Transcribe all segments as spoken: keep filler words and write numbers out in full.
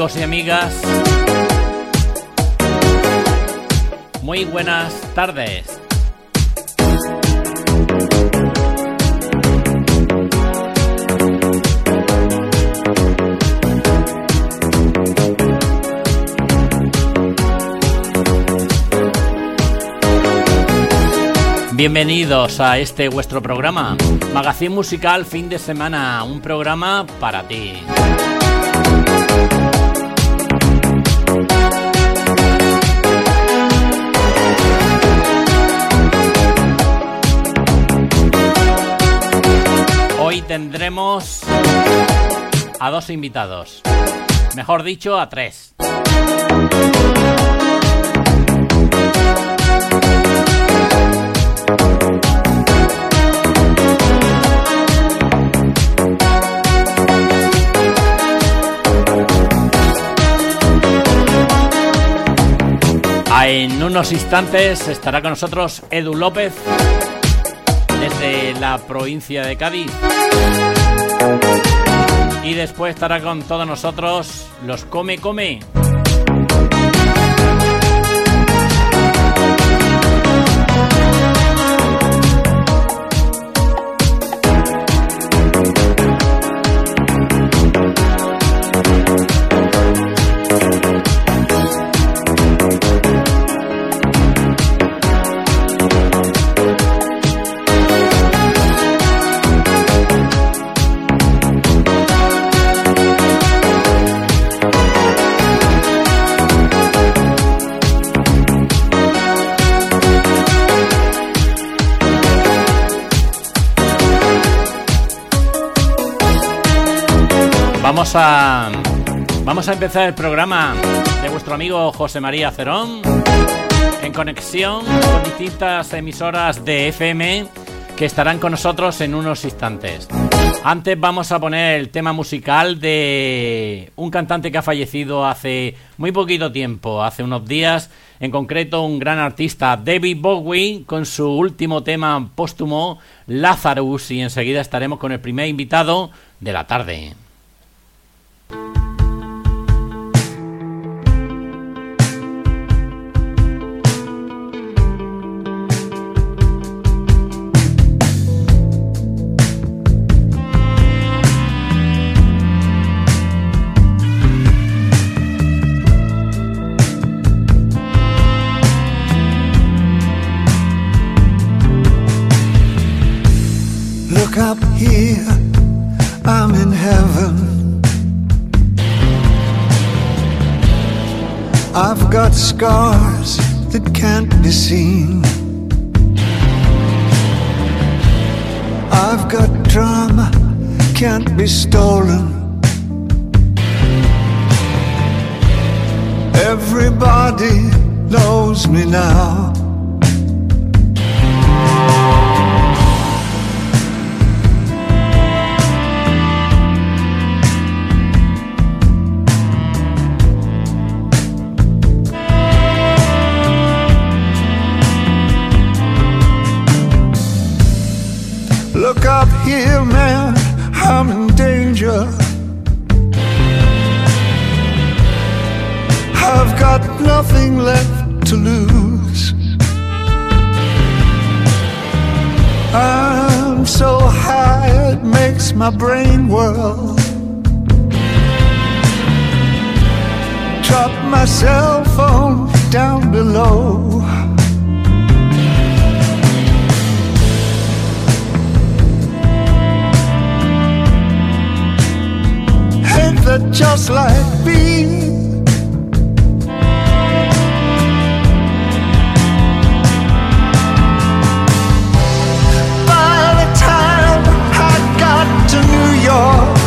amigos y amigas, muy buenas tardes. Bienvenidos a este vuestro programa, Magazine Musical Fin de Semana, un programa para ti. Hoy tendremos a dos invitados, mejor dicho, a tres. En unos instantes estará con nosotros Edu López desde la provincia de Cádiz. Y después estará con todos nosotros los Come Come. Vamos a, vamos a empezar el programa de vuestro amigo José María Cerón en conexión con distintas emisoras de F M que estarán con nosotros en unos instantes. Antes vamos a poner el tema musical de un cantante que ha fallecido hace muy poquito tiempo, hace unos días, en concreto un gran artista, David Bowie, con su último tema póstumo, Lazarus, y enseguida estaremos con el primer invitado de la tarde. Up here, I'm in heaven. I've got scars that can't be seen. I've got drama, can't be stolen. Everybody knows me now. Look up here, man, I'm in danger. I've got nothing left to lose. I'm so high it makes my brain whirl. Drop my cell phone down below. That just like me, by the time I got to New York,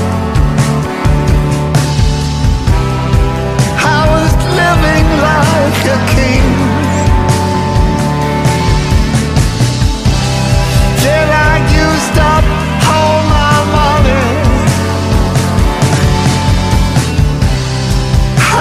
I was living like a king. Then I used up all my money.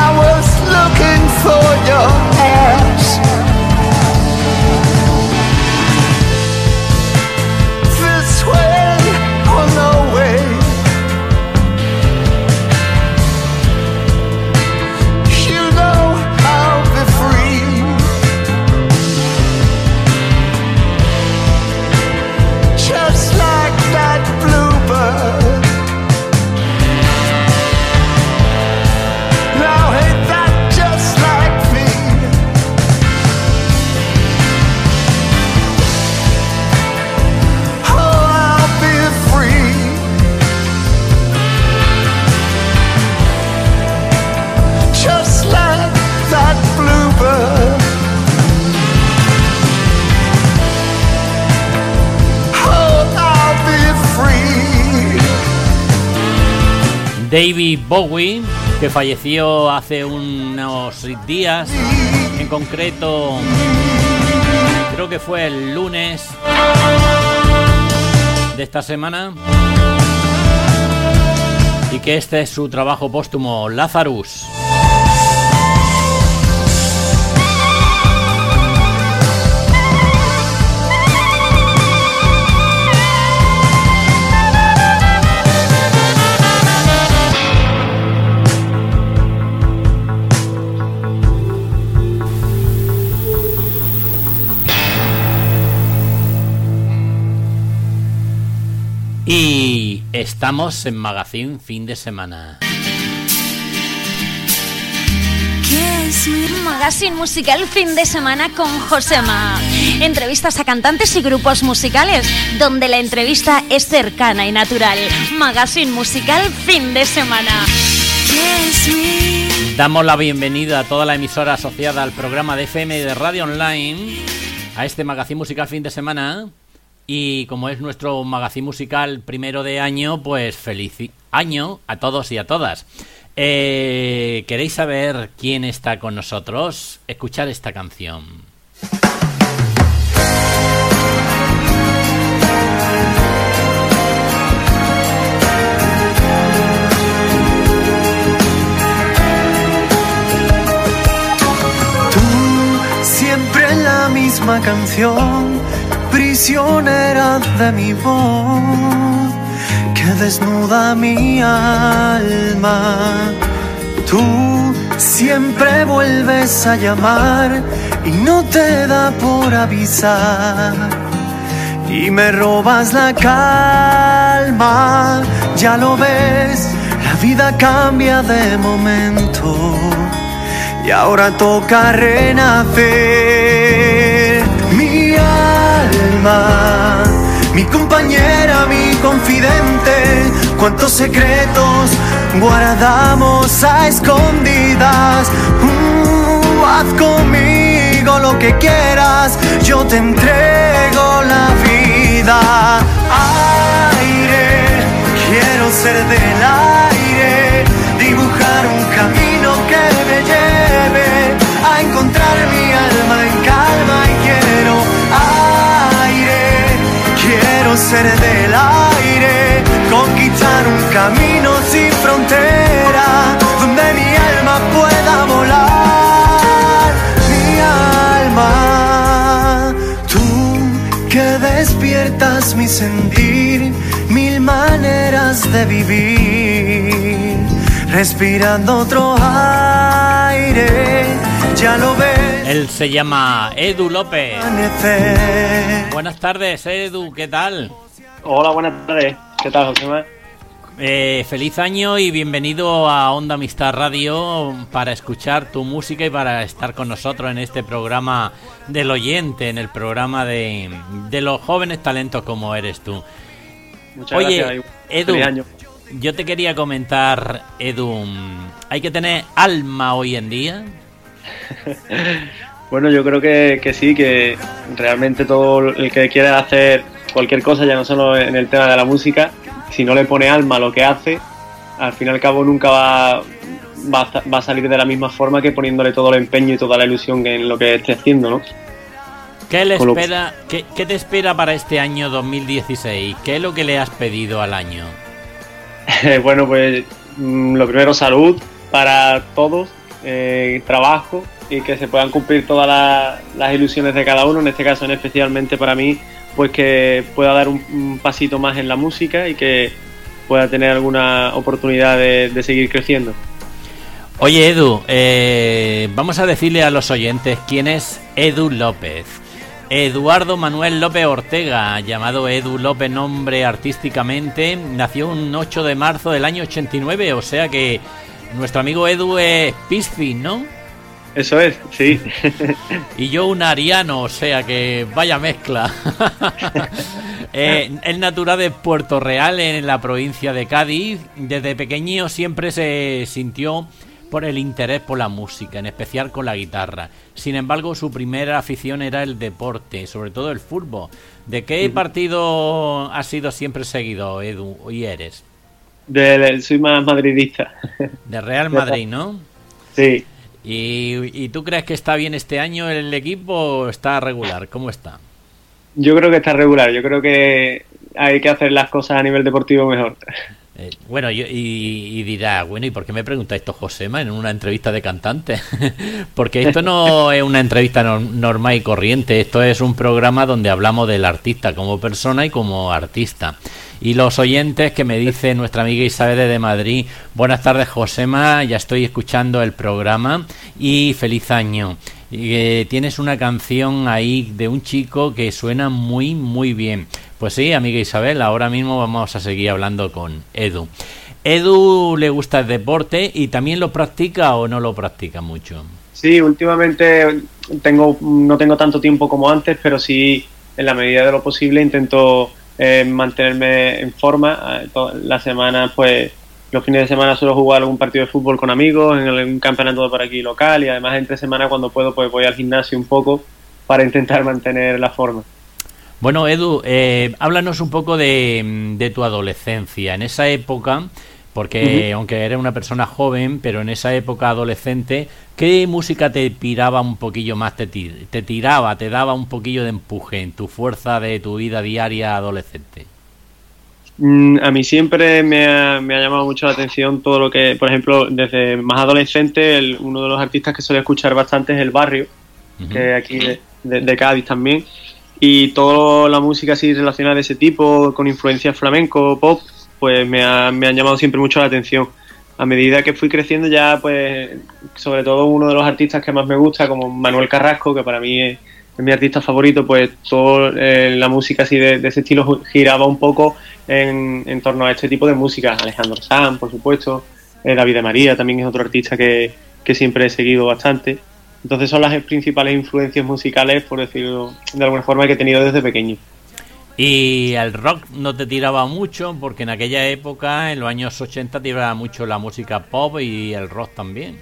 David Bowie, que falleció hace unos días, en concreto creo que fue el lunes de esta semana, y que este es su trabajo póstumo, Lazarus. Y estamos en Magazine Fin de Semana. ¿Qué es mi Magazine Musical Fin de Semana con Josema? Entrevistas a cantantes y grupos musicales, donde la entrevista es cercana y natural. Magazine Musical Fin de Semana. ¿Qué es mi... Damos la bienvenida a toda la emisora asociada al programa de F M de Radio Online a este Magazine Musical Fin de Semana. Y como es nuestro magazine musical primero de año, pues feliz año a todos y a todas. Eh, ¿Queréis saber quién está con nosotros? Escuchar esta canción. Tú, siempre la misma canción, prisionera de mi voz, que desnuda mi alma. Tú siempre vuelves a llamar y no te da por avisar, y me robas la calma. Ya lo ves, la vida cambia de momento y ahora toca renacer. Mi alma, mi compañera, mi confidente, cuántos secretos guardamos a escondidas. Uh, haz conmigo lo que quieras, yo te entrego la vida. Aire, quiero ser del aire, dibujar un camino que me lleve a encontrar mi alma en calma. Y quiero aire, quiero ser del aire, conquistar un camino sin frontera, donde mi alma pueda volar. Mi alma, tú que despiertas mi sentir, mil maneras de vivir, respirando otro aire, ya lo ves. Él se llama Edu López. Buenas tardes, Edu, ¿qué tal? Hola, buenas tardes. ¿Qué tal, José? Eh, feliz año y bienvenido a Onda Amistad Radio para escuchar tu música y para estar con nosotros en este programa del oyente, en el programa de, de los jóvenes talentos como eres tú. Muchas Oye, gracias. Edu, Feliz año. Yo te quería comentar, Edu, ¿hay que tener alma hoy en día? Bueno, yo creo que, que sí, que realmente todo el que quiera hacer cualquier cosa, ya no solo en el tema de la música, si no le pone alma a lo que hace, al fin y al cabo nunca va, va, a, va a salir de la misma forma que poniéndole todo el empeño y toda la ilusión en lo que esté haciendo, ¿no? ¿Qué le espera, qué, qué te espera para este año dos mil dieciséis? ¿Qué es lo que le has pedido al año? Bueno, pues lo primero, salud para todos, eh, trabajo y que se puedan cumplir todas la, las ilusiones de cada uno, en este caso en especialmente para mí, pues que pueda dar un, un pasito más en la música y que pueda tener alguna oportunidad de, de seguir creciendo. Oye, Edu, eh, vamos a decirle a los oyentes quién es Edu López. Eduardo Manuel López Ortega, llamado Edu López nombre artísticamente, nació un ocho de marzo del año ochenta y nueve, o sea que nuestro amigo Edu es Piscis, ¿no? Eso es, sí. Y yo un ariano, o sea que vaya mezcla. eh, es natural de Puerto Real, en la provincia de Cádiz. Desde pequeño siempre se sintió por el interés por la música, en especial con la guitarra. Sin embargo, su primera afición era el deporte, sobre todo el fútbol. ¿De qué partido has sido siempre seguido, Edu, y eres? De, soy más madridista. De Real Madrid, ¿no? Sí. ¿Y, ¿Y tú crees que está bien este año el equipo o está regular? ¿Cómo está? Yo creo que está regular. Yo creo que hay que hacer las cosas a nivel deportivo mejor. Eh, bueno, yo, y, y dirá, bueno, ¿y por qué me pregunta esto Josema en una entrevista de cantante? Porque esto no es una entrevista no, normal y corriente, esto es un programa donde hablamos del artista como persona y como artista. Y los oyentes que me dice nuestra amiga Isabel de Madrid, buenas tardes Josema, ya estoy escuchando el programa y feliz año. Y, eh, tienes una canción ahí de un chico que suena muy muy bien. Pues sí, amiga Isabel, ahora mismo vamos a seguir hablando con Edu. Edu le gusta el deporte y también lo practica o no lo practica mucho. Sí, últimamente tengo no tengo tanto tiempo como antes, pero sí, en la medida de lo posible intento eh, mantenerme en forma. La semana, pues, los fines de semana suelo jugar algún partido de fútbol con amigos, en un campeonato por aquí local, y además entre semana cuando puedo pues voy al gimnasio un poco para intentar mantener la forma. Bueno, Edu, eh, háblanos un poco de, de tu adolescencia. En esa época, porque uh-huh. aunque eres una persona joven, pero en esa época adolescente, ¿qué música te piraba un poquillo más, te, tir- te tiraba, te daba un poquillo de empuje en tu fuerza de tu vida diaria adolescente? Mm, a mí siempre me ha, me ha llamado mucho la atención todo lo que, por ejemplo, desde más adolescente, el, uno de los artistas que suele escuchar bastante es El Barrio, uh-huh. que aquí de, de, de Cádiz también. Y toda la música así relacionada de ese tipo, con influencias flamenco, pop, pues me, ha, me han llamado siempre mucho la atención. A medida que fui creciendo ya, pues, sobre todo uno de los artistas que más me gusta, como Manuel Carrasco, que para mí es, es mi artista favorito, pues toda eh, la música así de, de ese estilo giraba un poco en, en torno a este tipo de música. Alejandro Sanz, por supuesto, eh, David de María también es otro artista que, que siempre he seguido bastante. Entonces son las principales influencias musicales, por decirlo de alguna forma, que he tenido desde pequeño. Y el rock no te tiraba mucho, porque en aquella época, en los años ochenta, tiraba mucho la música pop y el rock también.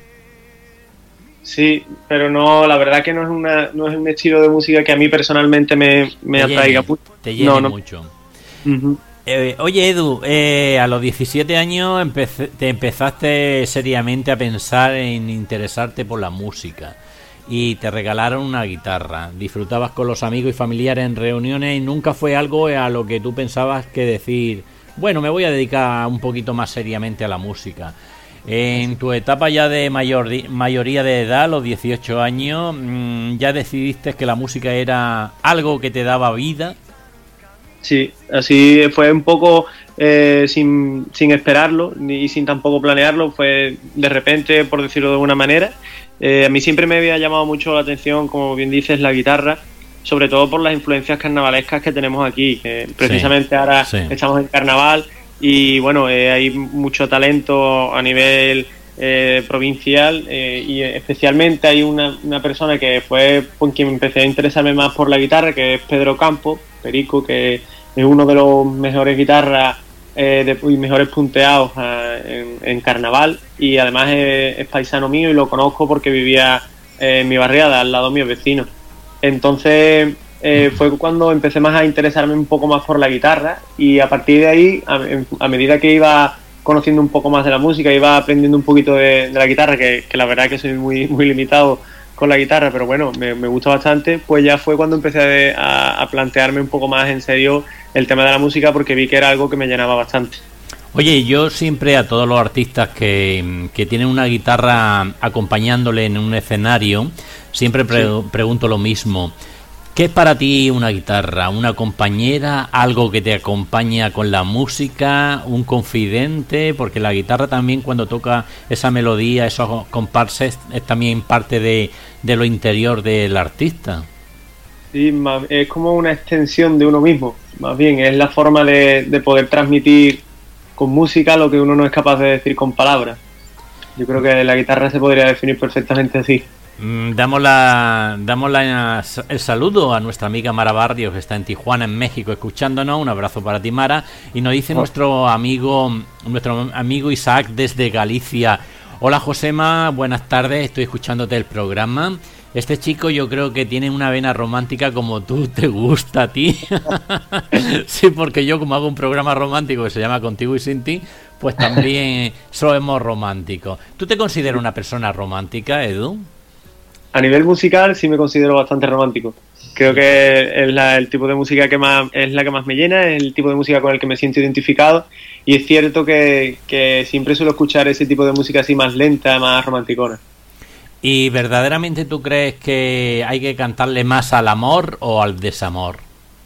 Sí, pero no, la verdad que no es una no es un estilo de música que a mí personalmente me, me te atraiga llene, mucho. Te llene no, no. mucho. Uh-huh. Eh, oye, Edu, eh, a los diecisiete años empecé, te empezaste seriamente a pensar en interesarte por la música y te regalaron una guitarra. Disfrutabas con los amigos y familiares en reuniones y nunca fue algo a lo que tú pensabas que decir, bueno, me voy a dedicar un poquito más seriamente a la música. En tu etapa ya de mayor, mayoría de edad, los dieciocho años, ¿ya decidiste que la música era algo que te daba vida? Sí, así fue un poco eh, sin, sin esperarlo ni sin tampoco planearlo, fue de repente, por decirlo de alguna manera. Eh, a mí siempre me había llamado mucho la atención, como bien dices, la guitarra, sobre todo por las influencias carnavalescas que tenemos aquí, que precisamente sí, ahora sí. estamos en carnaval y bueno, eh, hay mucho talento a nivel eh, provincial eh, y especialmente hay una, una persona que fue con quien empecé a interesarme más por la guitarra, que es Pedro Campos, Perico, que es uno de los mejores guitarras eh, de, y mejores punteados eh, en, en carnaval, y además es, es paisano mío y lo conozco porque vivía eh, en mi barriada, al lado de mis vecinos. Entonces eh, fue cuando empecé más a interesarme un poco más por la guitarra, y a partir de ahí, a, a medida que iba conociendo un poco más de la música, iba aprendiendo un poquito de, de la guitarra, que, que la verdad que soy muy, muy limitado con la guitarra, pero bueno, me, me gusta bastante, pues ya fue cuando empecé a, a plantearme un poco más en serio el tema de la música, porque vi que era algo que me llenaba bastante. Oye, yo siempre a todos los artistas que, que tienen una guitarra acompañándole en un escenario, siempre pre- sí. pregunto lo mismo. ¿Qué es para ti una guitarra? ¿Una compañera? ¿Algo que te acompaña con la música? ¿Un confidente? Porque la guitarra también, cuando toca esa melodía, esos compases, es también parte de, de lo interior del artista. Sí, más, es como una extensión de uno mismo. Más bien, es la forma de, de poder transmitir con música lo que uno no es capaz de decir con palabras. Yo creo que la guitarra se podría definir perfectamente así. Damos, la, damos la, el saludo a nuestra amiga Mara Barrios, que está en Tijuana, en México, escuchándonos. Un abrazo para ti, Mara. Y nos dice oh. nuestro amigo nuestro amigo Isaac desde Galicia: hola Josema, buenas tardes, estoy escuchándote el programa. Este chico yo creo que tiene una vena romántica como tú te gusta a ti. Sí, porque yo, como hago un programa romántico que se llama Contigo y Sin Ti, pues también somos románticos. ¿Tú te consideras una persona romántica, Edu? A nivel musical sí me considero bastante romántico. Creo que es la, el tipo de música que más es la que más me llena, es el tipo de música con el que me siento identificado, y es cierto que, que siempre suelo escuchar ese tipo de música así más lenta, más romanticona. ¿Y verdaderamente tú crees que hay que cantarle más al amor o al desamor?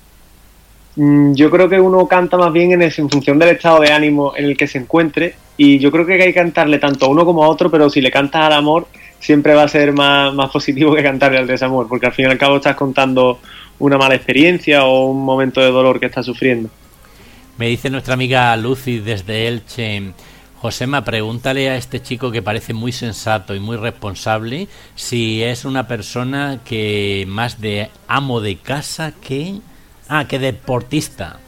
Yo creo que uno canta más bien en, ese, en función del estado de ánimo en el que se encuentre, y yo creo que hay que cantarle tanto a uno como a otro, pero si le cantas al amor siempre va a ser más, más positivo que cantarle al desamor, porque al fin y al cabo estás contando una mala experiencia o un momento de dolor que estás sufriendo. Me dice nuestra amiga Lucy desde Elche: Josema, pregúntale a este chico que parece muy sensato y muy responsable si es una persona que más de amo de casa que... Ah, que deportista.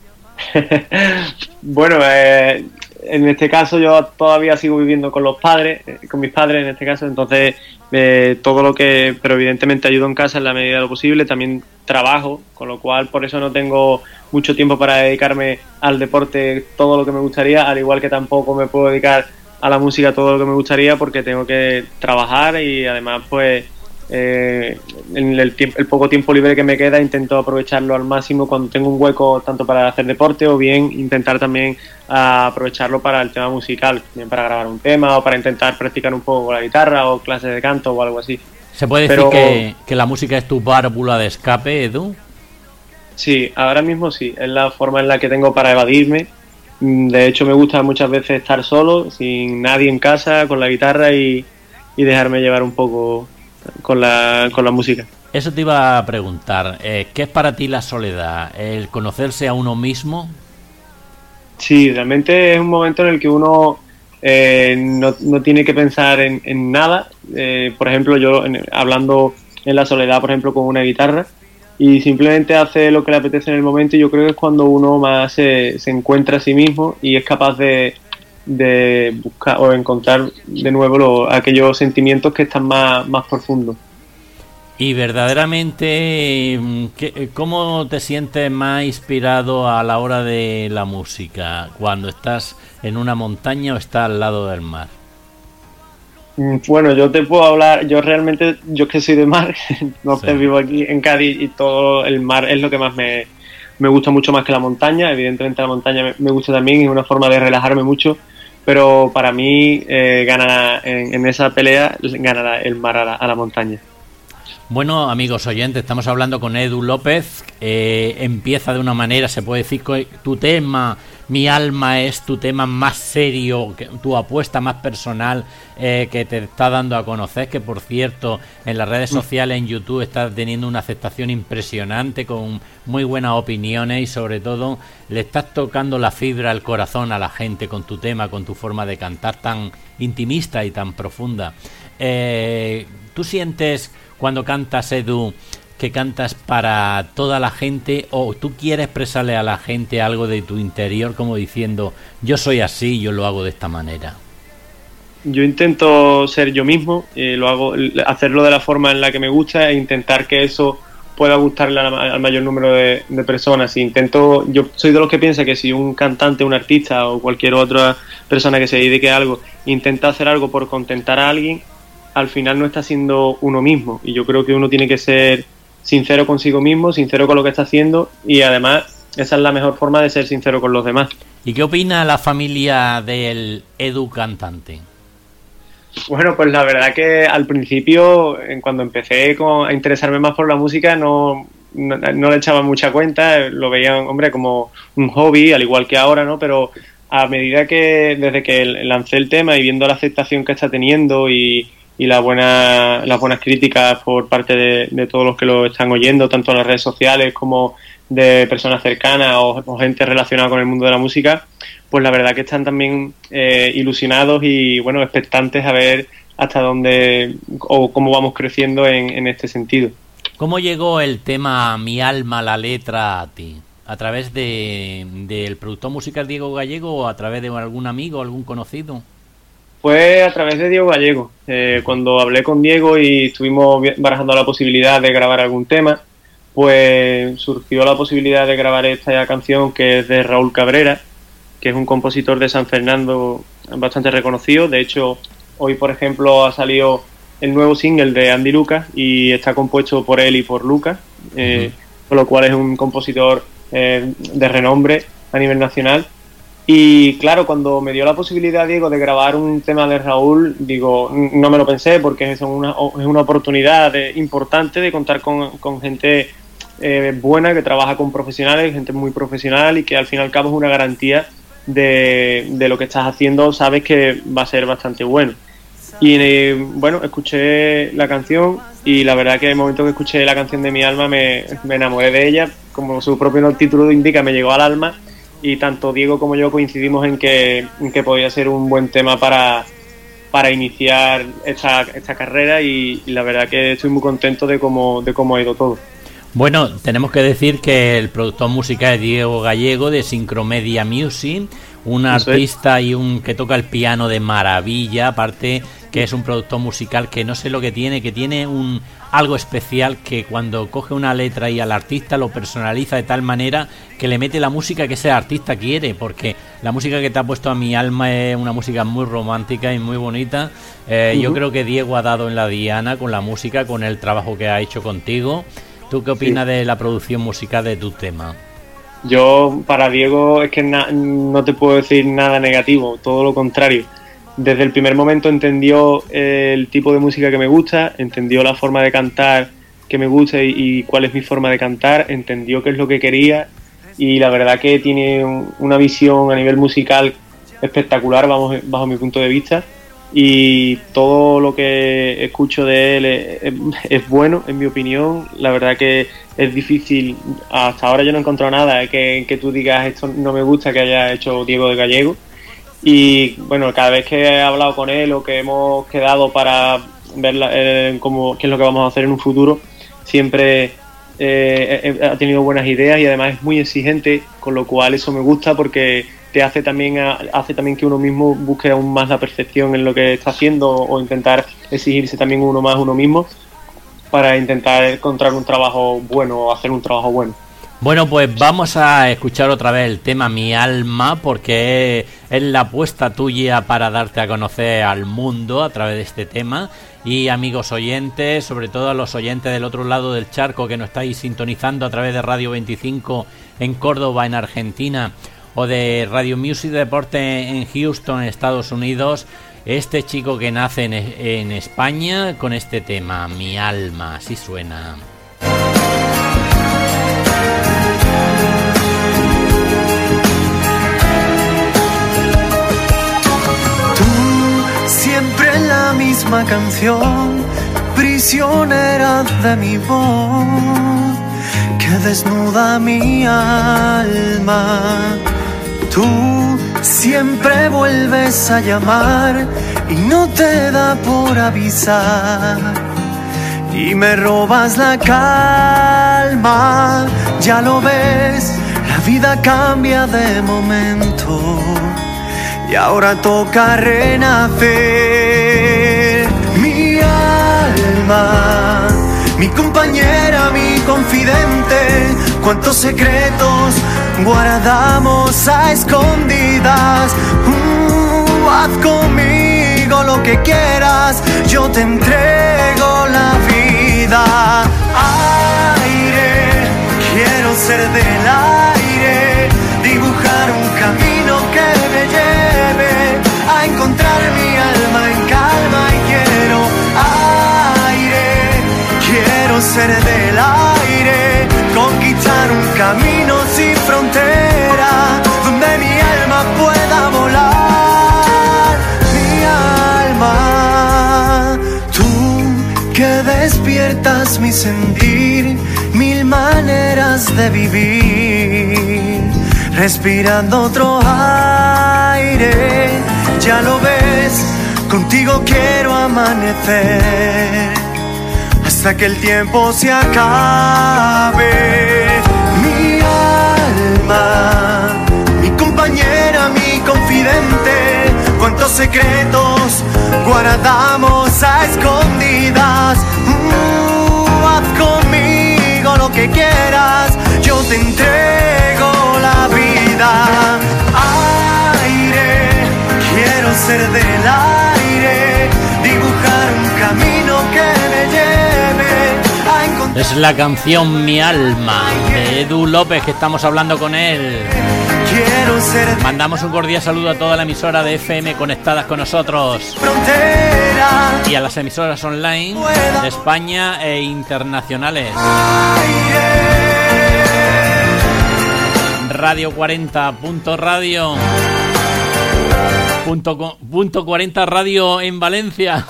Bueno, eh, en este caso yo todavía sigo viviendo con los padres, eh, con mis padres en este caso, entonces eh, todo lo que, pero evidentemente ayudo en casa en la medida de lo posible, también trabajo, con lo cual por eso no tengo mucho tiempo para dedicarme al deporte todo lo que me gustaría, al igual que tampoco me puedo dedicar a la música todo lo que me gustaría, porque tengo que trabajar y además pues eh, en el, tiempo, el poco tiempo libre que me queda intento aprovecharlo al máximo cuando tengo un hueco, tanto para hacer deporte o bien intentar también uh, aprovecharlo para el tema musical, bien para grabar un tema o para intentar practicar un poco la guitarra o clases de canto o algo así. ¿Se puede Pero, decir que, que la música es tu válvula de escape, Edu? Sí, ahora mismo sí, es la forma en la que tengo para evadirme. De hecho me gusta muchas veces estar solo, sin nadie en casa, con la guitarra y, y dejarme llevar un poco con la, con la música. Eso te iba a preguntar, eh, ¿qué es para ti la soledad? ¿El conocerse a uno mismo? Sí, realmente es un momento en el que uno eh, no, no tiene que pensar en, en nada. Eh, por ejemplo, yo en, hablando en la soledad, por ejemplo, con una guitarra, y simplemente hace lo que le apetece en el momento, y yo creo que es cuando uno más se, se encuentra a sí mismo y es capaz de, de buscar o encontrar de nuevo lo, aquellos sentimientos que están más, más profundos. Y verdaderamente, ¿cómo te sientes más inspirado a la hora de la música? ¿Cuando estás en una montaña o estás al lado del mar? Bueno, yo te puedo hablar, yo realmente, yo que soy de mar, no Sí. sé, vivo aquí en Cádiz y todo el mar es lo que más me, me gusta mucho más que la montaña. Evidentemente la montaña me, me gusta también, es una forma de relajarme mucho, pero para mí eh, ganará en, en esa pelea, ganará el mar a la, a la montaña. Bueno, amigos oyentes, estamos hablando con Edu López. Eh, empieza de una manera, se puede decir que tu tema, Mi alma, es tu tema más serio, que, tu apuesta más personal eh, que te está dando a conocer, que por cierto en las redes sociales, en YouTube, estás teniendo una aceptación impresionante con muy buenas opiniones y sobre todo le estás tocando la fibra al corazón a la gente con tu tema, con tu forma de cantar tan intimista y tan profunda. Eh, ¿Tú sientes cuando cantas, Edu, que cantas para toda la gente o tú quieres expresarle a la gente algo de tu interior como diciendo yo soy así, yo lo hago de esta manera? Yo intento ser yo mismo, eh, lo hago, hacerlo de la forma en la que me gusta e intentar que eso pueda gustarle al, al mayor número de, de personas. Intento, yo soy de los que piensa que si un cantante, un artista o cualquier otra persona que se dedique a algo intenta hacer algo por contentar a alguien, al final no está siendo uno mismo, y yo creo que uno tiene que ser sincero consigo mismo, sincero con lo que está haciendo, y además esa es la mejor forma de ser sincero con los demás. ¿Y qué opina la familia del Edu cantante? Bueno, pues la verdad que al principio, cuando empecé con, a interesarme más por la música, no, no, no le echaba mucha cuenta, lo veían, hombre, como un hobby, al igual que ahora, ¿no? Pero a medida que, desde que lancé el tema y viendo la aceptación que está teniendo y y la buena, las buenas críticas por parte de, de todos los que lo están oyendo, tanto en las redes sociales como de personas cercanas o, o gente relacionada con el mundo de la música, pues la verdad que están también eh, ilusionados y bueno, expectantes a ver hasta dónde o cómo vamos creciendo en, en este sentido. ¿Cómo llegó el tema Mi alma, la letra a ti? ¿A través de del productor musical Diego Gallego o a través de algún amigo, algún conocido? Fue a través de Diego Gallego. Eh, cuando hablé con Diego y estuvimos barajando la posibilidad de grabar algún tema, pues surgió la posibilidad de grabar esta canción que es de Raúl Cabrera, que es un compositor de San Fernando bastante reconocido. De hecho, hoy, por ejemplo, ha salido el nuevo single de Andy Lucas y está compuesto por él y por Lucas, eh, uh-huh. con lo cual es un compositor eh, de renombre a nivel nacional. Y claro, cuando me dio la posibilidad, Diego, de grabar un tema de Raúl, digo, no me lo pensé, porque es una, es una oportunidad de, importante de contar con, con gente eh, buena, que trabaja con profesionales, gente muy profesional, y que al fin y al cabo es una garantía de, de lo que estás haciendo, sabes que va a ser bastante bueno. Y eh, bueno, escuché la canción y la verdad que en el momento que escuché la canción de Mi Alma me, me enamoré de ella, como su propio título indica, me llegó al alma. Y tanto Diego como yo coincidimos en que, en que podía ser un buen tema para, para iniciar esta, esta carrera y, y la verdad que estoy muy contento de cómo, de cómo ha ido todo. Bueno, tenemos que decir que el productor musical es Diego Gallego de Syncromedia Music, un Eso artista es. y un que toca el piano de maravilla, aparte que es un productor musical que no sé lo que tiene, que tiene un algo especial, que cuando coge una letra y al artista lo personaliza de tal manera que le mete la música que ese artista quiere, porque la música que te ha puesto a Mi Alma es una música muy romántica y muy bonita. Eh, uh-huh. Yo creo que Diego ha dado en la diana con la música, con el trabajo que ha hecho contigo. ¿Tú qué opinas sí. de la producción musical de tu tema? Yo, para Diego, es que na- no te puedo decir nada negativo, todo lo contrario. Desde el primer momento entendió eh, el tipo de música que me gusta, entendió la forma de cantar que me gusta y, y cuál es mi forma de cantar, entendió qué es lo que quería y la verdad que tiene un, una visión a nivel musical espectacular, vamos, bajo mi punto de vista, y todo lo que escucho de él es, es, es bueno, en mi opinión. La verdad que es difícil, hasta ahora yo no he encontrado nada que, que tú digas esto no me gusta que haya hecho Diego de Gallego. Y bueno, cada vez que he hablado con él o que hemos quedado para ver la, eh, cómo, qué es lo que vamos a hacer en un futuro, siempre eh, ha tenido buenas ideas y además es muy exigente, con lo cual eso me gusta porque te hace también, hace también que uno mismo busque aún más la perfección en lo que está haciendo o intentar exigirse también uno más uno mismo para intentar encontrar un trabajo bueno o hacer un trabajo bueno. Bueno, pues vamos a escuchar otra vez el tema Mi Alma, porque es la apuesta tuya para darte a conocer al mundo a través de este tema. Y amigos oyentes, sobre todo a los oyentes del otro lado del charco que nos estáis sintonizando a través de Radio veinticinco en Córdoba, en Argentina, o de Radio Music Deporte en Houston, Estados Unidos, este chico que nace en, en España con este tema, Mi Alma, así suena. Siempre la misma canción, prisionera de mi voz, que desnuda mi alma. Tú siempre vuelves a llamar y no te da por avisar, y me robas la calma. Ya lo ves, la vida cambia de momento y ahora toca renacer. Mi alma, mi compañera, mi confidente, cuántos secretos guardamos a escondidas. Uh, haz conmigo lo que quieras, yo te entrego la vida. Aire, quiero ser del aire, dibujar un camino que me lleve a encontrar mi alma en calma. Y quiero aire, quiero ser del aire, conquistar un camino sin frontera, donde mi alma pueda volar. Mi alma, tú que despiertas mi sentir, mil maneras de vivir, respirando otro aire. Ya lo ves, contigo quiero amanecer hasta que el tiempo se acabe. Mi alma, mi compañera, mi confidente, cuántos secretos guardamos a escondidas. Uh, haz conmigo lo que quieras, yo te entrego la vida. Ah, ser del aire, dibujar un camino que me lleve a encontrar. Es la canción Mi Alma de Edu López, que estamos hablando con él. Quiero ser de Mandamos un cordial saludo a toda la emisora de F M conectadas con nosotros frontera, y a las emisoras online de España e internacionales. aire. Radio cuarenta punto radio punto, co- punto cuarenta Radio en Valencia.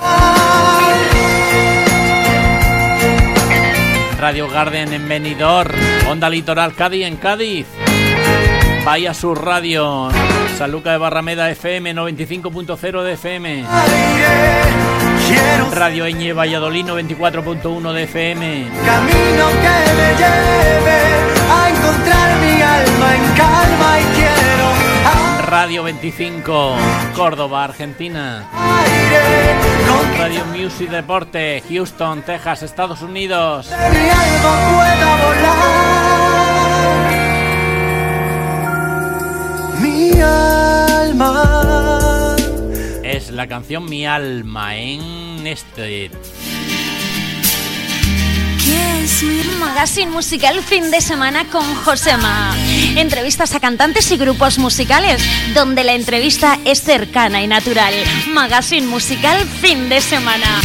Radio Garden en Benidorm. Onda Litoral Cádiz en Cádiz. Bahía Sur Radio. Sanlúcar de Barrameda F M noventa y cinco punto cero de F M. Quiero Radio Eñe Valladolid noventa y cuatro punto uno de F M. camino que me lleve a encontrar mi alma en calma y quiero Radio veinticinco Córdoba, Argentina. aire con Radio Music Deporte, Houston, Texas, Estados Unidos. que mi alma pueda volar. Mi alma. Es la canción Mi Alma en este Magazine musical fin de semana con Josema. Entrevistas a cantantes y grupos musicales, donde la entrevista es cercana y natural. Magazine musical fin de semana.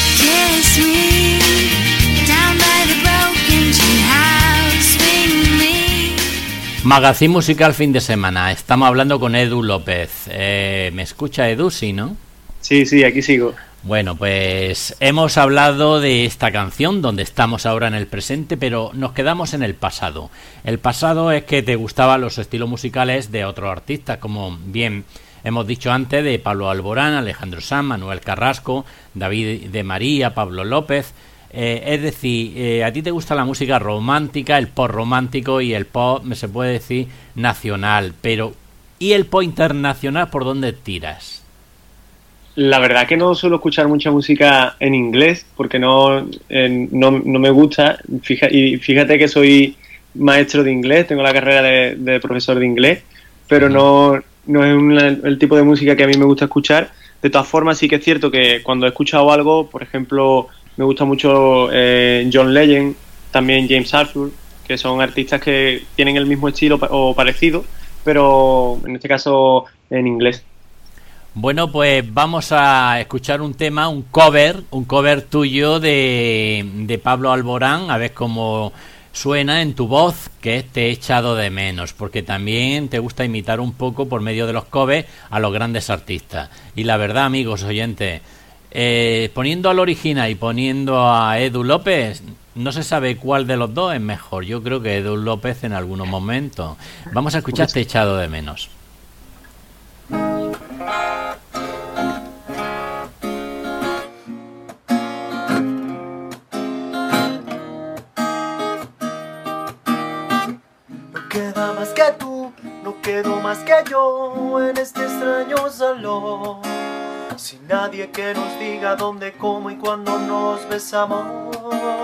Magazine musical fin de semana. Estamos hablando con Edu López. Eh, ¿Me escucha Edu? Sí, ¿no? Sí, sí, aquí sigo. Bueno, pues hemos hablado de esta canción, donde estamos ahora en el presente, pero nos quedamos en el pasado. El pasado es que te gustaban los estilos musicales de otros artistas, como bien hemos dicho antes, de Pablo Alborán, Alejandro Sanz, Manuel Carrasco, David de María, Pablo López. Eh, es decir, eh, a ti te gusta la música romántica, el pop romántico y el pop, se puede decir, nacional, pero ¿y el pop internacional por dónde tiras? La verdad que no suelo escuchar mucha música en inglés porque no, eh, no, no me gusta. Fija, y fíjate que soy maestro de inglés, tengo la carrera de, de profesor de inglés, pero uh-huh. no, no es un, el tipo de música que a mí me gusta escuchar. De todas formas, sí que es cierto que cuando he escuchado algo, por ejemplo, me gusta mucho eh, John Legend, también James Arthur, que son artistas que tienen el mismo estilo o parecido, pero en este caso en inglés. Bueno, pues vamos a escuchar un tema, un cover, un cover tuyo de, de Pablo Alborán, a ver cómo suena en tu voz, que es Te he echado de menos, porque también te gusta imitar un poco por medio de los covers a los grandes artistas. Y la verdad, amigos oyentes, eh, poniendo al original y poniendo a Edu López, no se sabe cuál de los dos es mejor. Yo creo que Edu López en algunos momentos. Vamos a escuchar Te he echado de menos. Queda más que tú, no quedo más que yo en este extraño salón, sin nadie que nos diga dónde, cómo y cuándo nos besamos.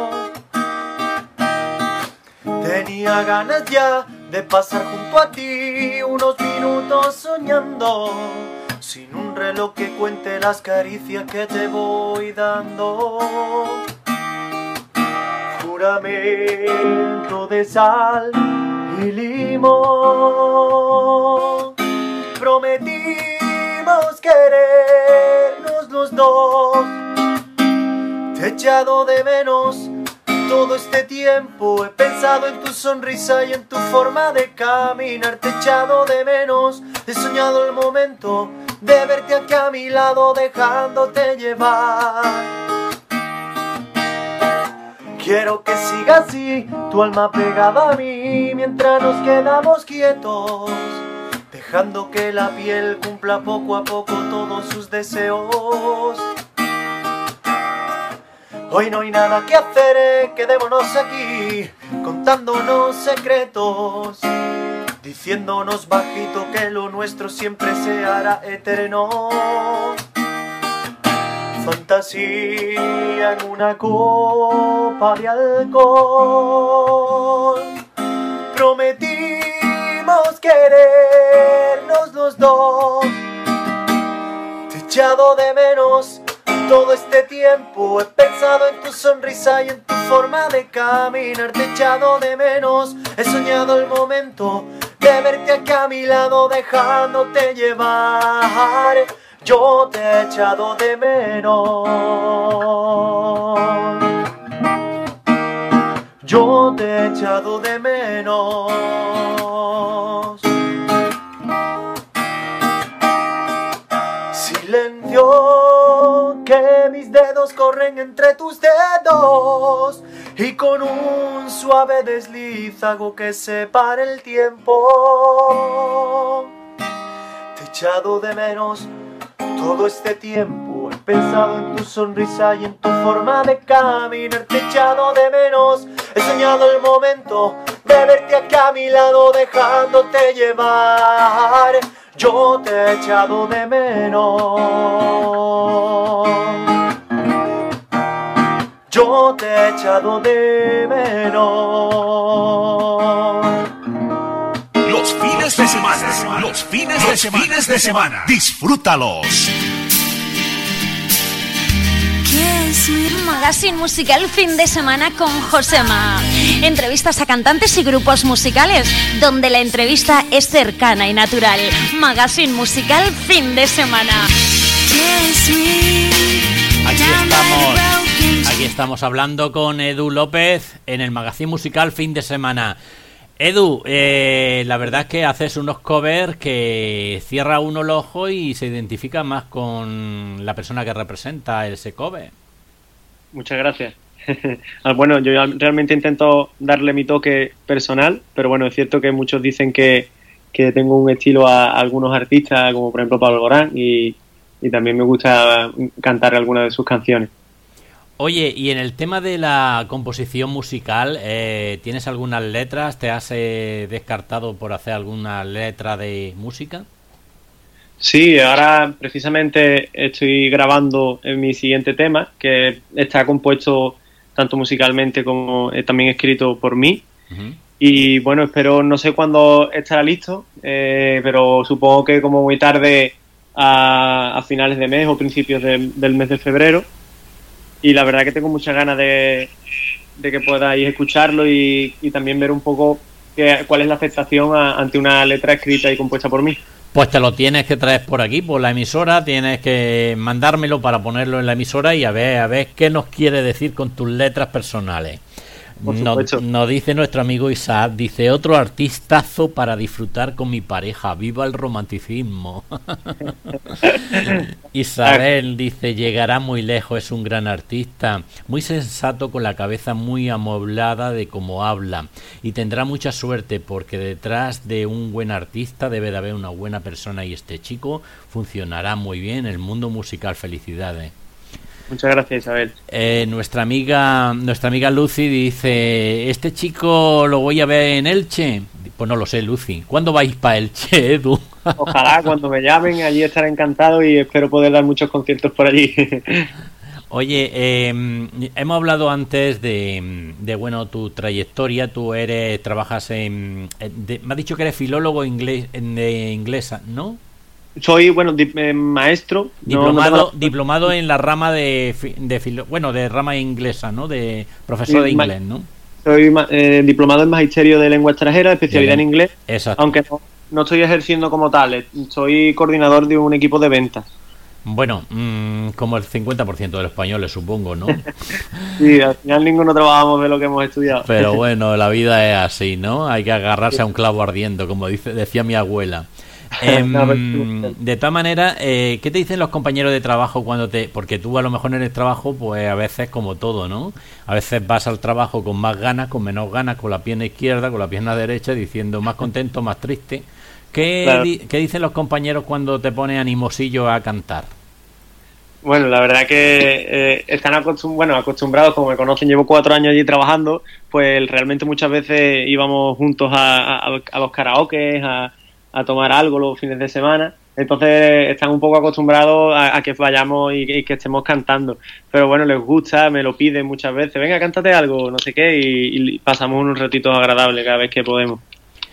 Tenía ganas ya de pasar junto a ti unos minutos soñando, sin un reloj que cuente las caricias que te voy dando. Juramento de sal y limón, prometimos querernos los dos. Te he echado de menos todo este tiempo, he pensado en tu sonrisa y en tu forma de caminar. Te he echado de menos, he soñado el momento de verte aquí a mi lado, dejándote llevar. Quiero que siga así, tu alma pegada a mí, mientras nos quedamos quietos, dejando que la piel cumpla poco a poco todos sus deseos. Hoy no hay nada que hacer, quedémonos aquí, contándonos secretos, diciéndonos bajito que lo nuestro siempre se hará eterno. Fantasía en una copa de alcohol, prometimos querernos los dos. echado de menos todo este tiempo. He pensado en tu sonrisa y en tu forma de caminar. Te he echado de menos, he soñado el momento de verte aquí a mi lado, dejándote llevar. Yo te he echado de menos. Yo te he echado de menos. Silencio, que mis dedos corren entre tus dedos y con un suave desliz hago que se pare el tiempo. Te he echado de menos todo este tiempo. He pensado en tu sonrisa y en tu forma de caminar. Te he echado de menos, he soñado el momento de verte aquí a mi lado, dejándote llevar. Yo te he echado de menos. Yo te he echado de menos. Los fines de semana, los fines de semana, fines de semana, disfrútalos. Magazine musical fin de semana con Josema. Entrevistas a cantantes y grupos musicales, donde la entrevista es cercana y natural. Magazine musical fin de semana. Aquí estamos, aquí estamos hablando con Edu López en el Magazine musical fin de semana. Edu, eh, la verdad es que haces unos covers que cierra uno el ojo y se identifica más con la persona que representa ese cover. Muchas gracias. Bueno, yo realmente intento darle mi toque personal, pero bueno, es cierto que muchos dicen que, que tengo un estilo a, a algunos artistas, como por ejemplo Pablo Alborán, y, y también me gusta cantar algunas de sus canciones. Oye, y en el tema de la composición musical, eh, ¿tienes algunas letras? ¿Te has eh, descartado por hacer alguna letra de música? Sí, ahora precisamente estoy grabando en mi siguiente tema, que está compuesto tanto musicalmente como eh, también escrito por mí. Uh-huh. Y bueno, espero, no sé cuándo estará listo, eh, pero supongo que como muy tarde a, a finales de mes o principios de, del mes de febrero. Y la verdad que tengo muchas ganas de, de que podáis escucharlo y, y también ver un poco que, cuál es la aceptación a, ante una letra escrita y compuesta por mí. Pues te lo tienes que traer por aquí, por la emisora, tienes que mandármelo para ponerlo en la emisora y a ver, a ver qué nos quiere decir con tus letras personales. Nos no dice nuestro amigo Isaac, dice, otro artistazo para disfrutar con mi pareja, viva el romanticismo. Isabel dice, llegará muy lejos, es un gran artista, muy sensato, con la cabeza muy amoblada de cómo habla, y tendrá mucha suerte porque detrás de un buen artista debe de haber una buena persona y este chico funcionará muy bien en el mundo musical. Felicidades. Muchas gracias, Isabel. Eh, nuestra amiga nuestra amiga Lucy dice, ¿este chico lo voy a ver en Elche? Pues no lo sé, Lucy. ¿Cuándo vais para Elche, Edu? Ojalá, cuando me llamen, allí estaré encantado y espero poder dar muchos conciertos por allí. Oye, eh, hemos hablado antes de, de, bueno, tu trayectoria. Tú eres, trabajas en... De, me has dicho que eres filólogo inglés, de inglesa, ¿no? Soy, bueno, di, eh, maestro. Diplomado, no, no diplomado en la rama de, de filo, bueno, de rama inglesa, ¿no? De profesor de inglés, ¿no? Soy eh, diplomado en magisterio de lengua extranjera, especialidad Bien. en inglés. Exacto. Aunque no, no estoy ejerciendo como tal, soy coordinador de un equipo de ventas. Bueno, mmm, como el cincuenta por ciento de los españoles, supongo, ¿no? Sí, al final ninguno trabajamos de lo que hemos estudiado. Pero bueno, la vida es así, ¿no? Hay que agarrarse a un clavo ardiendo, como dice, decía mi abuela. Eh, de todas maneras, eh, ¿qué te dicen los compañeros de trabajo cuando te...? Porque tú a lo mejor en el trabajo, pues a veces como todo, ¿no? A veces vas al trabajo con más ganas, con menos ganas, con la pierna izquierda, con la pierna derecha, diciendo más contento, más triste. ¿Qué, claro. di- ¿qué dicen los compañeros cuando te pones animosillo a cantar? Bueno, la verdad que eh, están acostum- bueno, acostumbrados, como me conocen, llevo cuatro años allí trabajando, pues realmente muchas veces íbamos juntos a, a, a los karaokes, a... a tomar algo los fines de semana, entonces están un poco acostumbrados a, a que vayamos y, y que estemos cantando, pero bueno, les gusta, me lo piden muchas veces, venga, cántate algo, no sé qué, y, y pasamos unos ratitos agradables cada vez que podemos.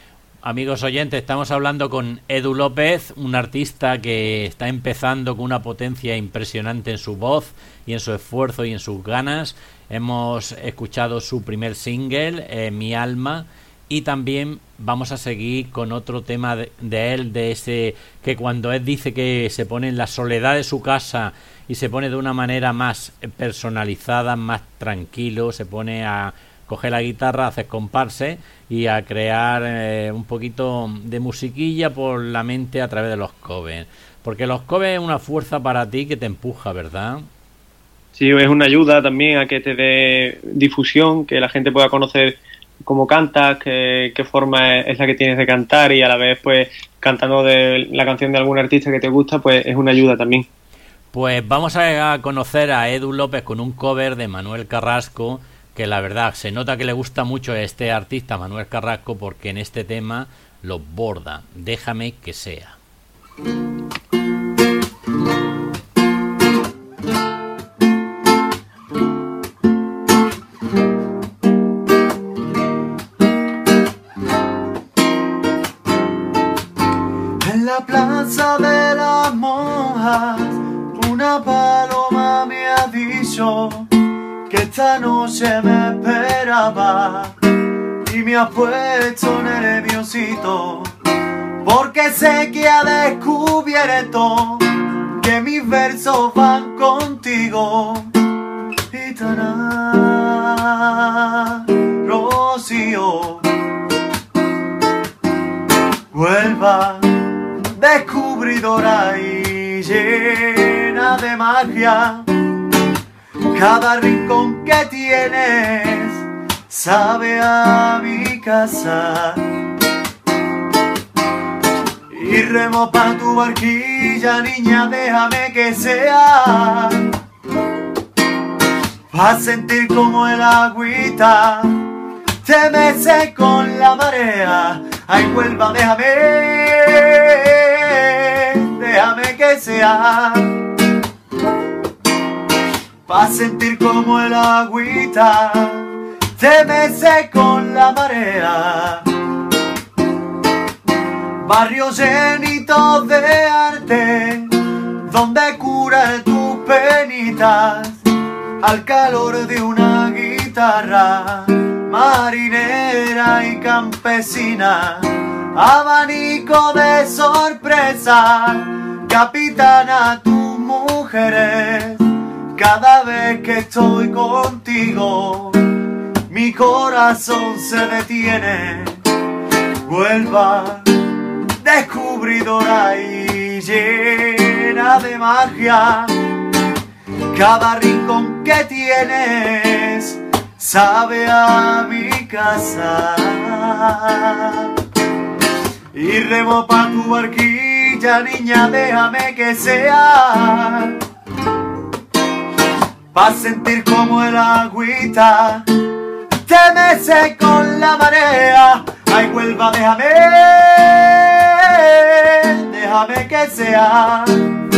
amigos oyentes, estamos hablando con Edu López, un artista que está empezando con una potencia impresionante en su voz y en su esfuerzo y en sus ganas. Hemos escuchado su primer single, eh, Mi Alma, y también vamos a seguir con otro tema de, de él, de ese que cuando él dice que se pone en la soledad de su casa y se pone de una manera más personalizada, más tranquilo, se pone a coger la guitarra, a hacer comparse y a crear eh, un poquito de musiquilla por la mente a través de los covers, porque los covers es una fuerza para ti que te empuja, ¿verdad? Sí, es una ayuda también a que te dé difusión, que la gente pueda conocer cómo cantas, qué, qué forma es la que tienes de cantar, y a la vez pues cantando de la canción de algún artista que te gusta, pues es una ayuda también. Pues vamos a conocer a Edu López con un cover de Manuel Carrasco, que la verdad se nota que le gusta mucho a este artista Manuel Carrasco, porque en este tema lo borda. Déjame que sea. En la plaza de las monjas, una paloma me ha dicho que esta noche me esperaba, y me ha puesto nerviosito porque sé que ha descubierto que mis versos van contigo. Gitana, Rocío, Huelva, descubridora y llena de magia. Cada rincón que tienes sabe a mi casa. Y remo pa' tu barquilla, niña, déjame que sea, pa' sentir como el agüita te mece con la marea. Ay, Huelva, déjame, déjame que sea, pa' sentir como el agüita te mece con la marea. Barrios llenitos de arte, donde curar tus penitas, al calor de una guitarra marinera y campesina. Abanico de sorpresa, capitana, tus mujeres. Cada vez que estoy contigo, mi corazón se detiene. Huelva, descubridora y llena de magia. Cada rincón que tienes sabe a mi casa. Y remo pa' tu barquilla, niña, déjame que sea, pa' sentir como el agüita te mece con la marea. Ay, Huelva, déjame, déjame que sea,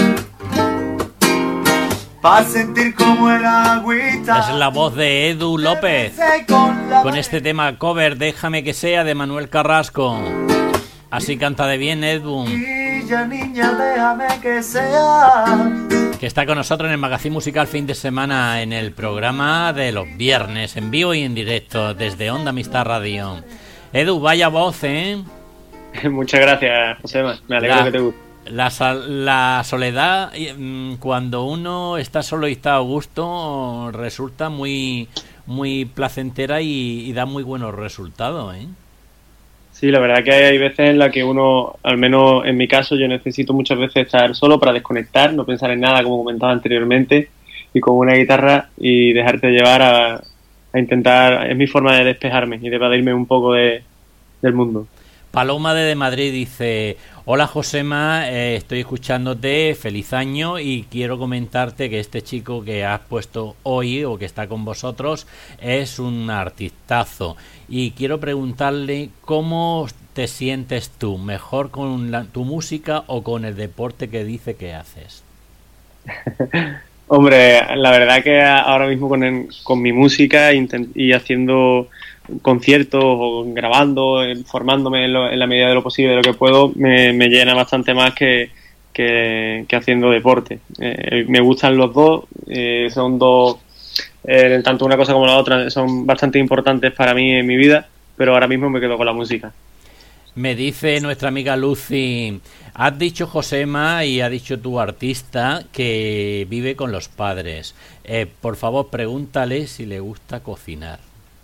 pa' sentir como el agüita. Es la voz de Edu López con, con este tema cover, Déjame que sea, de Manuel Carrasco. Así canta de bien Edu, niña, niña, déjame que sea, que está con nosotros en el Magazín Musical Fin de Semana, en el programa de los viernes, en vivo y en directo, desde Onda Amistad Radio. Edu, vaya voz, ¿eh? Muchas gracias, Josema. Me alegro la, que te guste. La, la soledad, cuando uno está solo y está a gusto, resulta muy, muy placentera y, y da muy buenos resultados, ¿eh? Sí, la verdad que hay veces en las que uno, al menos en mi caso, yo necesito muchas veces estar solo para desconectar, no pensar en nada, como comentaba anteriormente, y con una guitarra y dejarte llevar a, a intentar, es mi forma de despejarme y de evadirme un poco de, del mundo. Paloma de Madrid dice: hola Josema, eh, estoy escuchándote, feliz año, y quiero comentarte que este chico que has puesto hoy o que está con vosotros es un artistazo, y quiero preguntarle cómo te sientes tú, mejor con la, tu música o con el deporte que dice que haces. Hombre, la verdad que ahora mismo con, el, con mi música intent- y haciendo conciertos o grabando, formándome en, lo, en la medida de lo posible, de lo que puedo, me, me llena bastante más que, que, que haciendo deporte. Eh, me gustan los dos, eh, son dos, eh, tanto una cosa como la otra, son bastante importantes para mí en mi vida, pero ahora mismo me quedo con la música. Me dice nuestra amiga Lucy, has dicho Josema y ha dicho tu artista que vive con los padres. Eh, por favor, pregúntale si le gusta cocinar.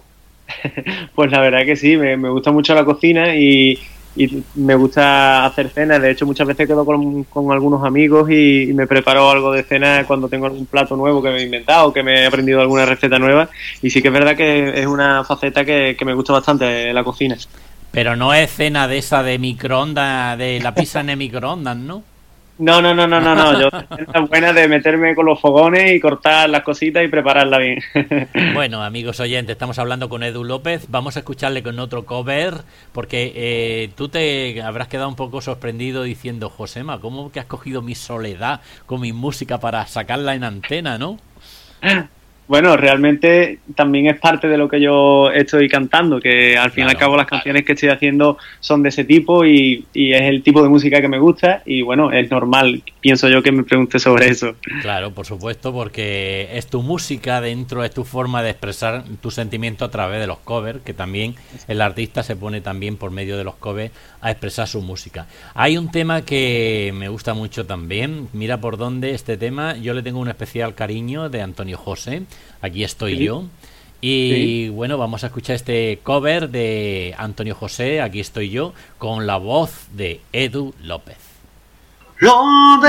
Pues la verdad que sí, me, me gusta mucho la cocina y, y me gusta hacer cenas. De hecho, muchas veces quedo con, con algunos amigos y, y me preparo algo de cena cuando tengo algún plato nuevo que me he inventado, que me he aprendido alguna receta nueva. Y sí que es verdad que es una faceta que, que me gusta bastante, la cocina. Pero no es cena de esa de microondas, de la pizza en el microondas, ¿no? No, no, no, no, no, no. Yo tengo buena de meterme con los fogones y cortar las cositas y prepararla bien. Bueno, amigos oyentes, estamos hablando con Edu López. Vamos a escucharle con otro cover, porque eh, tú te habrás quedado un poco sorprendido diciendo, Josema, ¿cómo que has cogido mi soledad con mi música para sacarla en antena, no? Bueno, realmente también es parte de lo que yo estoy cantando, que al fin y al cabo las canciones que estoy haciendo son de ese tipo y, y es el tipo de música que me gusta y bueno, es normal, pienso yo, que me pregunte sobre eso. Claro, por supuesto, porque es tu música dentro, es tu forma de expresar tu sentimiento a través de los covers, que también el artista se pone también por medio de los covers a expresar su música. Hay un tema que me gusta mucho también, mira por dónde este tema, yo le tengo un especial cariño, de Antonio José. Aquí estoy sí. yo. Y sí. Bueno, vamos a escuchar este cover de Antonio José, Aquí estoy yo, con la voz de Edu López. Lo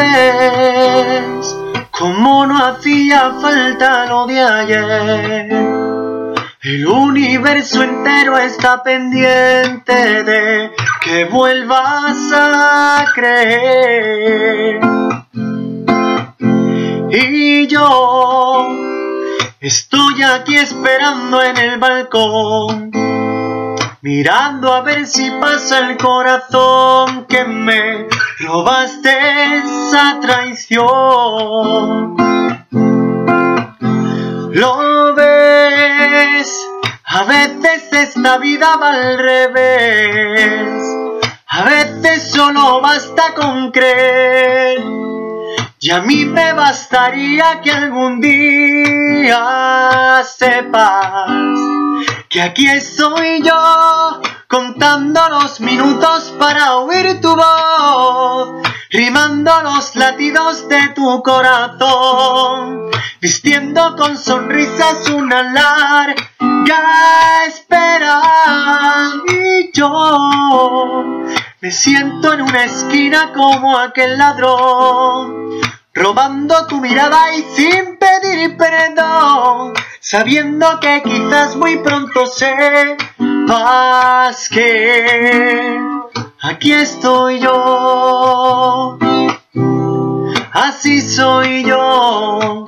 ves, como no hacía falta lo de ayer. El universo entero está pendiente de que vuelvas a creer. Y yo estoy aquí esperando en el balcón, mirando a ver si pasa el corazón, que me robaste esa traición. Lo ves, a veces esta vida va al revés, a veces solo basta con creer. Y a mí me bastaría que algún día sepas que aquí estoy yo, contando los minutos para oír tu voz, rimando los latidos de tu corazón, vistiendo con sonrisas una larga espera. Y yo me siento en una esquina como aquel ladrón, robando tu mirada y sin pedir perdón, sabiendo que quizás muy pronto sepas que aquí estoy yo, así soy yo.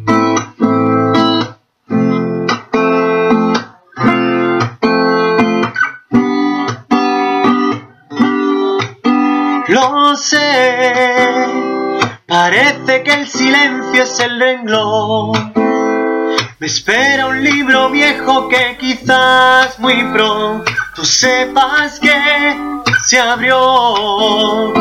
Lo sé, parece que el silencio es el renglón. Me espera un libro viejo que quizás muy pronto sepas que se abrió.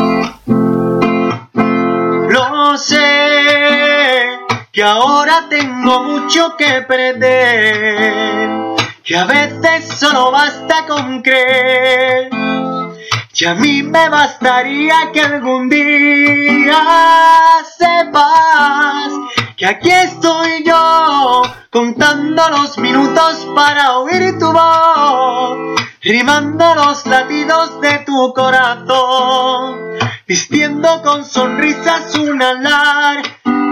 Lo sé, que ahora tengo mucho que perder, que a veces solo basta con creer. Y a mí me bastaría que algún día sepas que aquí estoy yo, contando los minutos para oír tu voz, rimando los latidos de tu corazón, vistiendo con sonrisas una larga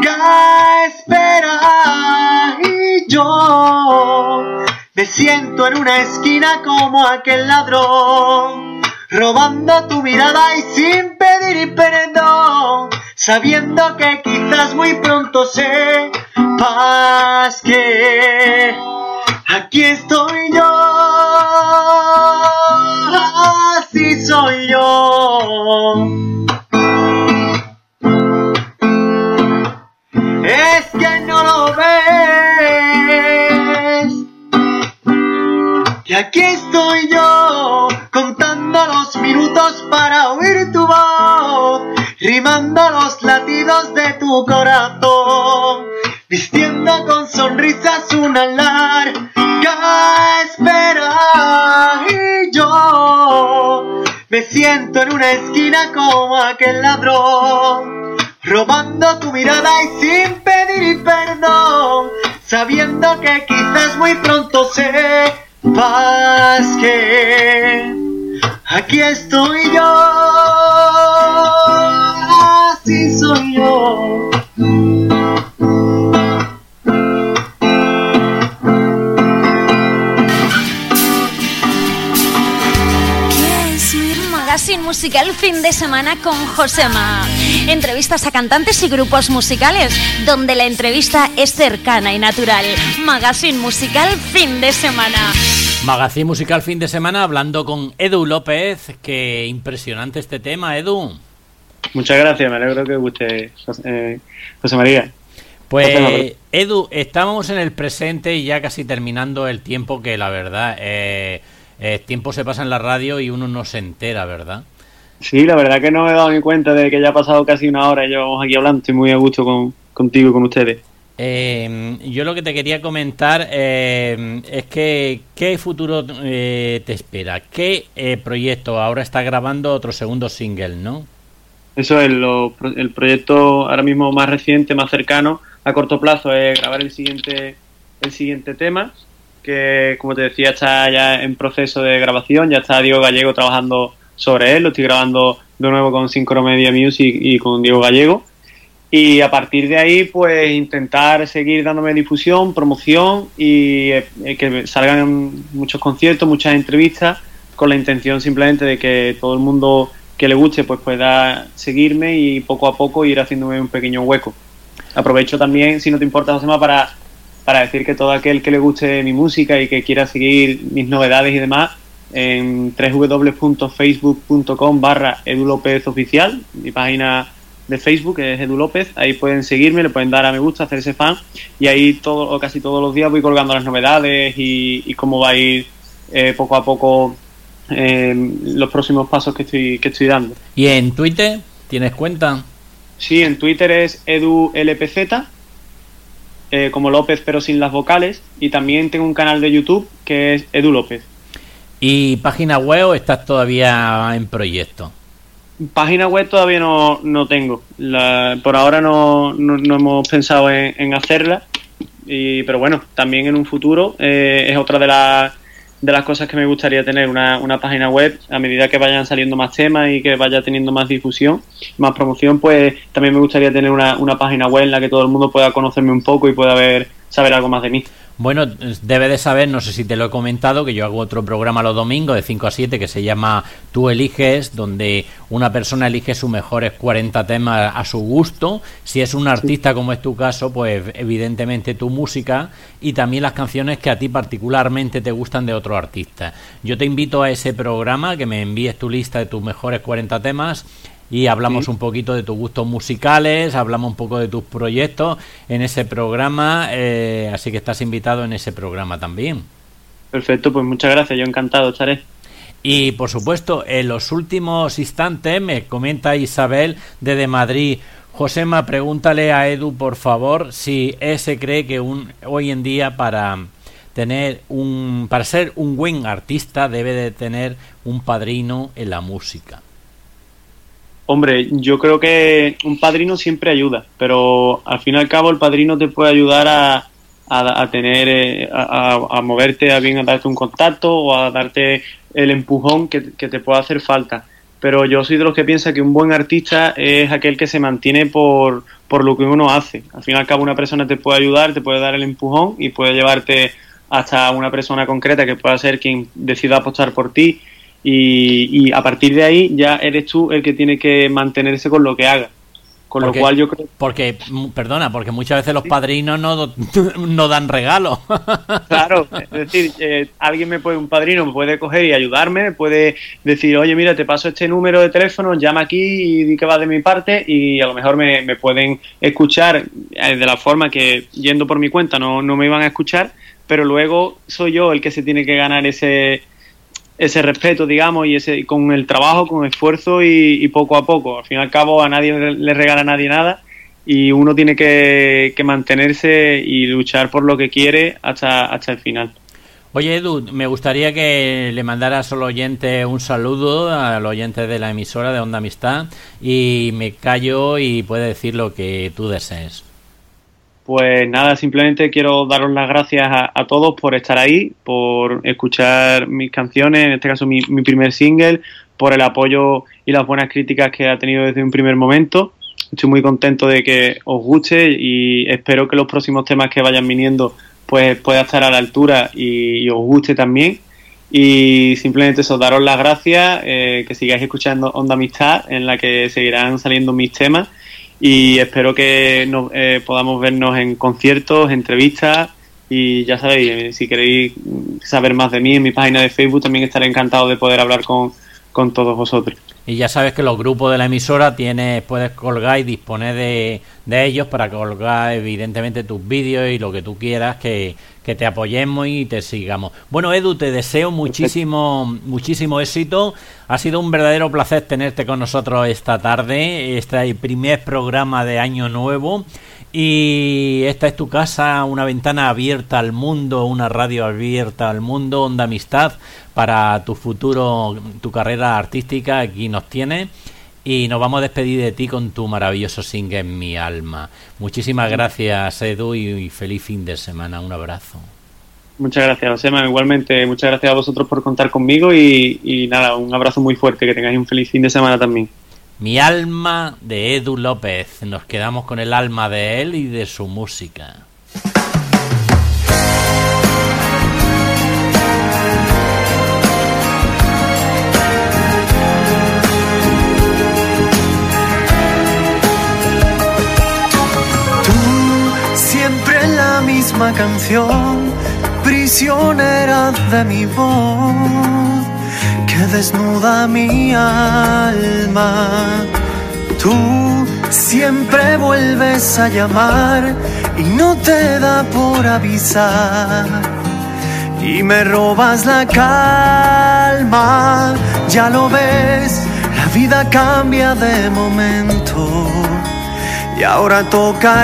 espera. Y yo me siento en una esquina como aquel ladrón, robando tu mirada y sin pedir perdón, sabiendo que quizás muy pronto sepas que aquí estoy yo, así soy yo. Es que Y aquí estoy yo, contando los minutos para oír tu voz, rimando los latidos de tu corazón, vistiendo con sonrisas una larga espera. Y yo me siento en una esquina como aquel ladrón, robando tu mirada y sin pedir perdón, sabiendo que quizás muy pronto sepas que aquí estoy yo, así soy yo. Magazine musical fin de semana con Josema. Entrevistas a cantantes y grupos musicales, donde la entrevista es cercana y natural. Magazine musical fin de semana. Magazine musical fin de semana hablando con Edu López. Qué impresionante este tema, Edu. Muchas gracias, me alegro que guste, José, José María. Pues Edu, estamos en el presente y ya casi terminando el tiempo, que la verdad, eh, el tiempo se pasa en la radio y uno no se entera, ¿verdad? Sí, la verdad que no me he dado ni cuenta de que ya ha pasado casi una hora y llevamos aquí hablando. Estoy muy a gusto con, contigo y con ustedes. Eh, yo lo que te quería comentar eh, es que ¿qué futuro eh, te espera? ¿Qué eh, proyecto? Ahora está grabando otro segundo single, ¿no? Eso es, lo, el proyecto ahora mismo más reciente, más cercano, a corto plazo, es grabar el siguiente, el siguiente tema, que como te decía está ya en proceso de grabación, ya está Diego Gallego trabajando sobre él, lo estoy grabando de nuevo con Syncromedia Music y con Diego Gallego. Y a partir de ahí, pues intentar seguir dándome difusión, promoción y eh, que salgan muchos conciertos, muchas entrevistas, con la intención simplemente de que todo el mundo que le guste pues pueda seguirme y poco a poco ir haciéndome un pequeño hueco. Aprovecho también, si no te importa, Josema, para, para decir que todo aquel que le guste mi música y que quiera seguir mis novedades y demás, en doble u doble u doble u punto facebook punto com barra Edu López Oficial, mi página de Facebook es Edu López, ahí pueden seguirme, le pueden dar a me gusta, hacerse fan, y ahí todo o casi todos los días voy colgando las novedades y, y cómo va a ir eh, poco a poco eh, los próximos pasos que estoy que estoy dando. ¿Y en Twitter tienes cuenta? Sí, en Twitter es EduLPZ, eh, como López pero sin las vocales, y también tengo un canal de YouTube que es Edu López. ¿Y página web o estás todavía en proyecto? Página web todavía no, no tengo. La, por ahora no, no, no hemos pensado en, en hacerla. Y, pero bueno, también en un futuro eh, es otra de, la, de las cosas que me gustaría tener, una, una página web. A medida que vayan saliendo más temas y que vaya teniendo más difusión, más promoción, pues también me gustaría tener una, una página web en la que todo el mundo pueda conocerme un poco y pueda ver, saber algo más de mí. Bueno, debe de saber, no sé si te lo he comentado, que yo hago otro programa los domingos de cinco a siete que se llama Tú Eliges, donde una persona elige sus mejores cuarenta temas a su gusto. Si es un artista, como es tu caso, pues evidentemente tu música y también las canciones que a ti particularmente te gustan de otro artista. Yo te invito a ese programa, que me envíes tu lista de tus mejores cuarenta temas y hablamos sí. un poquito de tus gustos musicales, hablamos un poco de tus proyectos en ese programa, eh, así que estás invitado en ese programa también. Perfecto, pues muchas gracias, yo encantado estaré. Y por supuesto, en los últimos instantes me comenta Isabel desde Madrid: Josema, pregúntale a Edu, por favor, si él se cree que un, hoy en día para tener un, para ser un buen artista debe de tener un padrino en la música. Hombre, yo creo que un padrino siempre ayuda, pero al fin y al cabo el padrino te puede ayudar a, a, a tener, eh, a, a moverte, a bien a darte un contacto o a darte el empujón que, que te pueda hacer falta. Pero yo soy de los que piensa que un buen artista es aquel que se mantiene por, por lo que uno hace. Al fin y al cabo una persona te puede ayudar, te puede dar el empujón y puede llevarte hasta una persona concreta que pueda ser quien decida apostar por ti. Y, y a partir de ahí ya eres tú el que tiene que mantenerse con lo que haga. Con porque, lo cual yo creo... Porque, perdona, porque muchas veces los padrinos no, no dan regalos. Claro, es decir, eh, alguien me puede, un padrino me puede coger y ayudarme, puede decir, oye, mira, te paso este número de teléfono, llama aquí y di que va de mi parte, y a lo mejor me, me pueden escuchar de la forma que, yendo por mi cuenta, no, no me iban a escuchar, pero luego soy yo el que se tiene que ganar ese ese respeto, digamos, y ese con el trabajo, con esfuerzo y, y poco a poco. Al fin y al cabo a nadie le regala a nadie nada y uno tiene que, que mantenerse y luchar por lo que quiere hasta, hasta el final. Oye, Edu, me gustaría que le mandaras al oyente un saludo, al oyente de la emisora de Onda Amistad, y me callo y puede decir lo que tú desees. Pues nada, simplemente quiero daros las gracias a, a todos por estar ahí, por escuchar mis canciones, en este caso mi, mi primer single, por el apoyo y las buenas críticas que ha tenido desde un primer momento. Estoy muy contento de que os guste y espero que los próximos temas que vayan viniendo pues pueda estar a la altura y, y os guste también. Y simplemente eso, daros las gracias, eh, que sigáis escuchando Onda Amistad, en la que seguirán saliendo mis temas, y espero que nos, eh, podamos vernos en conciertos, entrevistas, y ya sabéis, eh, si queréis saber más de mí en mi página de Facebook también estaré encantado de poder hablar con, con todos vosotros. Y ya sabes que los grupos de la emisora tienes, puedes colgar y disponer de, de ellos para colgar evidentemente tus vídeos y lo que tú quieras, que, que te apoyemos y te sigamos. Bueno, Edu, te deseo muchísimo, muchísimo éxito. Ha sido un verdadero placer tenerte con nosotros esta tarde, este primer programa de Año Nuevo. Y esta es tu casa, una ventana abierta al mundo, una radio abierta al mundo, Onda Amistad, para tu futuro, tu carrera artística, aquí nos tienes. Y nos vamos a despedir de ti con tu maravilloso single Mi Alma. Muchísimas gracias, Edu, y feliz fin de semana. Un abrazo. Muchas gracias, Josema. Igualmente, muchas gracias a vosotros por contar conmigo y, y nada, un abrazo muy fuerte, que tengáis un feliz fin de semana también. Mi Alma, de Edu López. Nos quedamos con el alma de él y de su música. Tú, siempre la misma canción, prisionera de mi voz, que desnuda mi alma. Tú siempre vuelves a llamar y no te da por avisar, y me robas la calma. Ya lo ves, la vida cambia de momento y ahora toca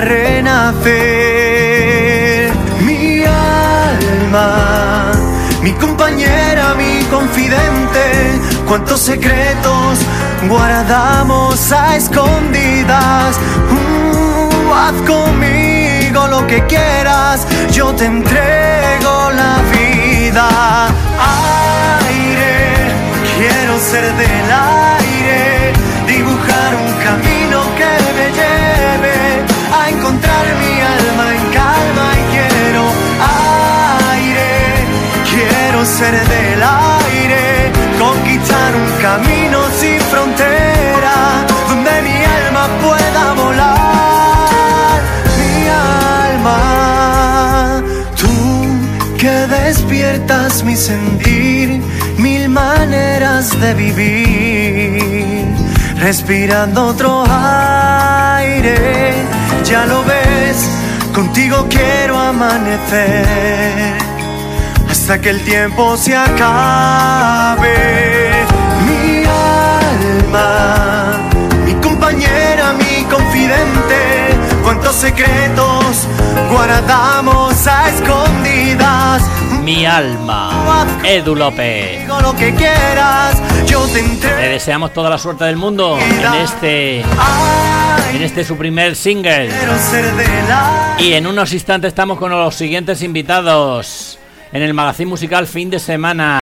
renacer. Mi alma, mi compañera, mi confidente, cuántos secretos guardamos a escondidas. Uh, haz conmigo lo que quieras, yo te entrego la vida. Aire, quiero ser del aire, dibujar un camino que me lleve a encontrar mi alma en calma, y quiero aire, quiero ser del aire, conquistar un camino sin frontera, donde mi alma pueda volar. Mi alma, tú que despiertas mi sentir, mil maneras de vivir, respirando otro aire. Ya lo ves, contigo quiero amanecer hasta que el tiempo se acabe. Mi alma, mi compañera, mi confidente, cuántos secretos guardamos a escondidas. Mi alma, Edu López. Digo lo que quieras, yo te entrego. Le deseamos toda la suerte del mundo en este, en este su primer single. Y en unos instantes estamos con los siguientes invitados en el magazine musical fin de semana.